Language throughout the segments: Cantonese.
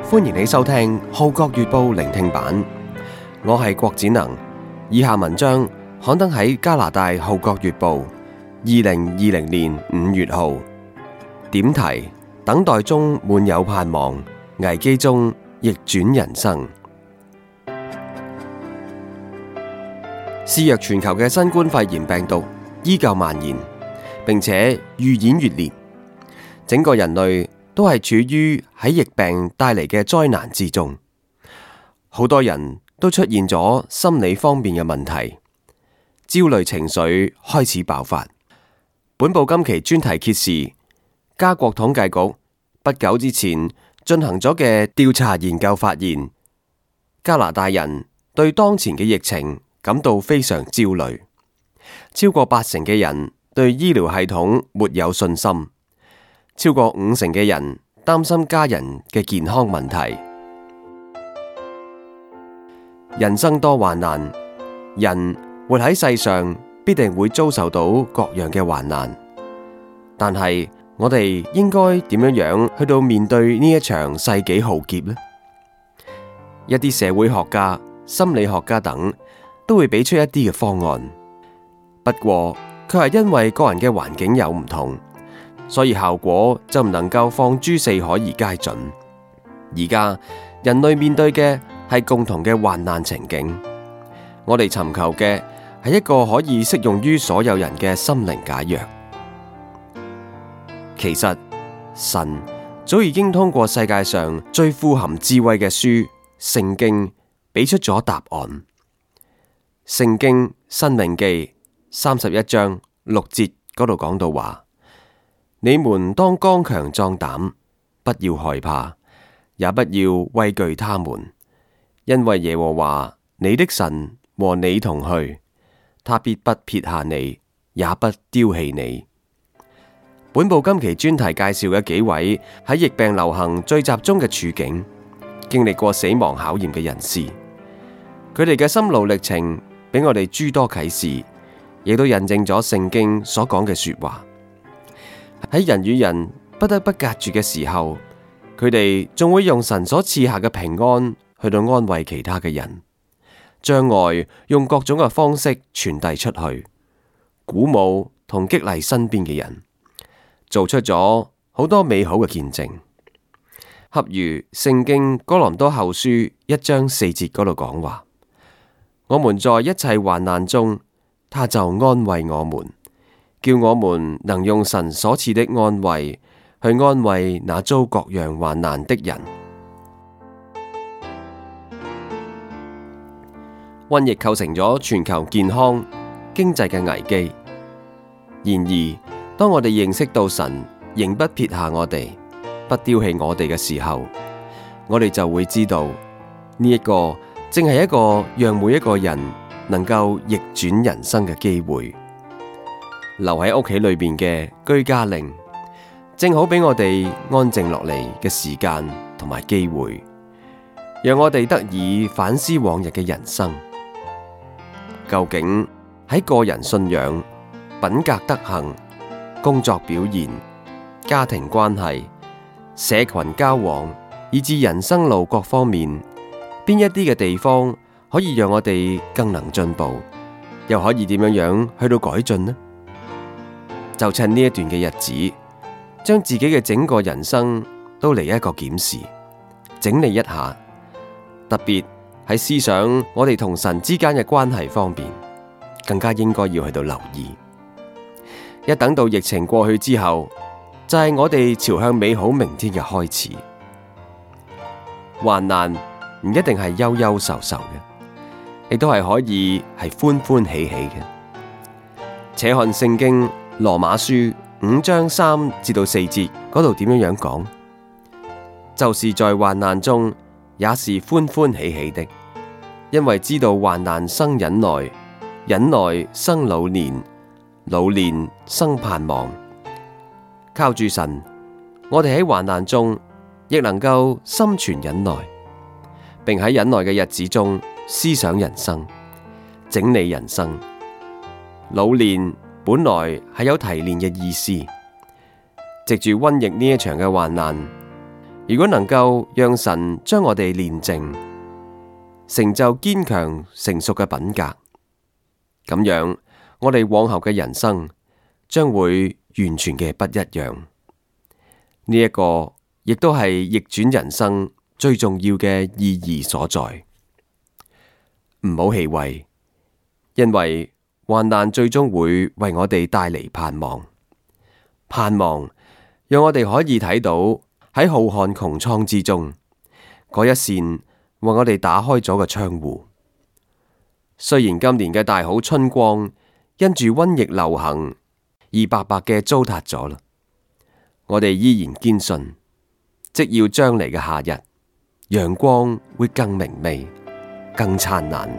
歡迎你收聽《號角月報》聆聽版，我係郭展能。以下文章刊登喺加拿大《號角月報》2020年5月號，點題：等待中滿有盼望，危機中逆轉人生。肆虐全球嘅新冠肺炎病毒依舊蔓延，並且愈演愈烈，整個人類都係處於喺疫病帶嚟嘅災難之中，好多人都出現咗心理方面嘅問題，焦慮情緒開始爆發。本報今期專題揭示，加國統計局不久之前進行咗嘅調查研究發現，加拿大人對當前嘅疫情感到非常焦慮，超過80%嘅人對醫療系統沒有信心。超過50%嘅人擔心家人嘅健康問題。人生多患難，人活喺世上必定會遭受到各樣嘅患難，但係我哋應該點樣去到面對呢一場世紀浩劫呢？一啲社會學家、心理學家等都會俾出一啲嘅方案，不過佢係因為個人嘅環境有唔同，所以效果就唔能夠放諸四海而皆準。而家人類面對嘅係共同嘅患難情景，我哋尋求嘅係一個可以適用於所有人嘅心靈解藥。其實神早已經通過世界上最富含智慧嘅書《聖經》俾出咗答案。聖經申命記31章6節嗰度講到話：你們當剛強壯膽，不要害怕，也不要畏懼他們，因為耶和華你的神和你同去，他必不撇下你，也不丟棄你。本部今期專題介紹嘅幾位喺疫病流行最集中嘅處境，經歷過死亡考驗嘅人士，佢哋嘅心路歷程俾我哋諸多啟示，亦都印證咗聖經所講嘅說話。喺人與人不得不隔絕嘅時候，佢哋仲會用神所賜下嘅平安去到安慰其他嘅人，將愛用各種嘅方式傳遞出去，鼓舞同激勵身邊嘅人，做出咗好多美好嘅見證。恰如聖經哥林多後書1章4節嗰度講話：我們在一切患難中，他就安慰我們，叫我們能用神所賜的安慰去安慰那遭各樣患難的人。瘟疫構成咗全球健康、經濟嘅危機。然而，當我哋認識到神仍不撇下我哋，不丟棄我哋嘅時候，我哋就會知道呢一個正係一個讓每一個人能夠逆轉人生嘅機會。留喺屋企裏邊嘅居家令，正好俾我哋安靜落嚟嘅時間同埋機會，讓我哋得以反思往日嘅人生。究竟喺個人信仰、品格德行、工作表現、家庭關係、社群交往，以至人生路各方面，邊一啲嘅地方可以讓我哋更能進步，又可以點樣去到改進呢？就趁呢一段嘅日子，將自己嘅整個人生都嚟一個檢視、整理一下，特別喺思想我哋同神之間嘅關係方面，更加應該要去到留意。一等到疫情過去之後，就係我哋朝向美好明天嘅開始。患難唔一定係憂憂愁愁嘅，亦都係可以係歡歡喜喜嘅。且看聖經羅馬書5章3至到4節嗰度點樣講，就是在患難中也是歡歡喜喜的，因為知道患難生忍耐，忍耐生老練，老練生盼望。靠住神，我哋喺患難中亦能夠心存忍耐，並喺忍耐嘅日子中思想人生，整理人生。老練本來係有提煉嘅意思，藉住瘟疫呢一場嘅患難， 如果能夠讓神將我哋煉淨，成就堅強成熟嘅品格，咁樣我哋往後嘅人生將會完全嘅不一樣。呢一個亦都係逆轉人生最重要嘅意義所在。唔好氣餒，因為患難最終會為我哋帶嚟盼望。盼望讓我哋可以睇到喺浩瀚穹蒼之中，嗰一扇為我哋打開咗個窗戶。雖然今年嘅大好春光因住瘟疫流行而白白嘅糟蹋咗啦，我哋依然堅信，即要將嚟嘅夏日，陽光會更明媚、更燦爛。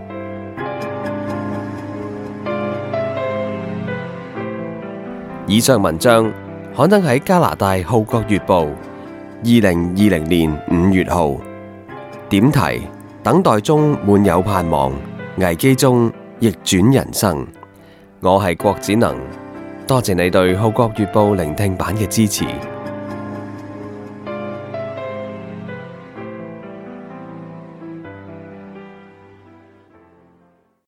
以上文章刊登喺加拿大《號角月報》2020年5月號，點題：等待中滿有盼望，危機中逆轉人生。我係郭子能，多謝你對《號角月報》聆聽版嘅支持。